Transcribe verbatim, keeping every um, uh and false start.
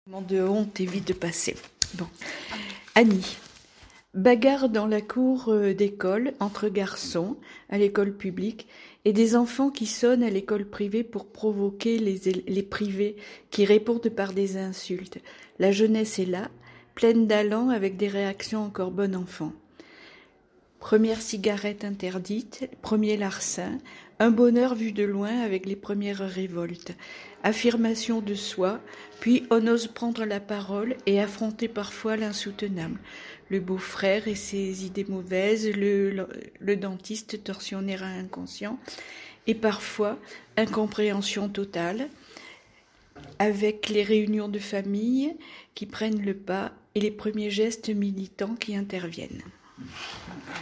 De honte et vite passé. Bon. Annie. Bagarre dans la cour d'école entre garçons à l'école publique et des enfants qui sonnent à l'école privée pour provoquer les, les privés qui répondent par des insultes. La jeunesse est là, pleine d'allant avec des réactions encore bon enfant. Première cigarette interdite, premier larcin, un bonheur vu de loin avec les premières révoltes, affirmation de soi, puis on ose prendre la parole et affronter parfois l'insoutenable, le beau-frère et ses idées mauvaises, le, le, le dentiste tortionnaire inconscient, et parfois incompréhension totale, avec les réunions de famille qui prennent le pas et les premiers gestes militants qui interviennent.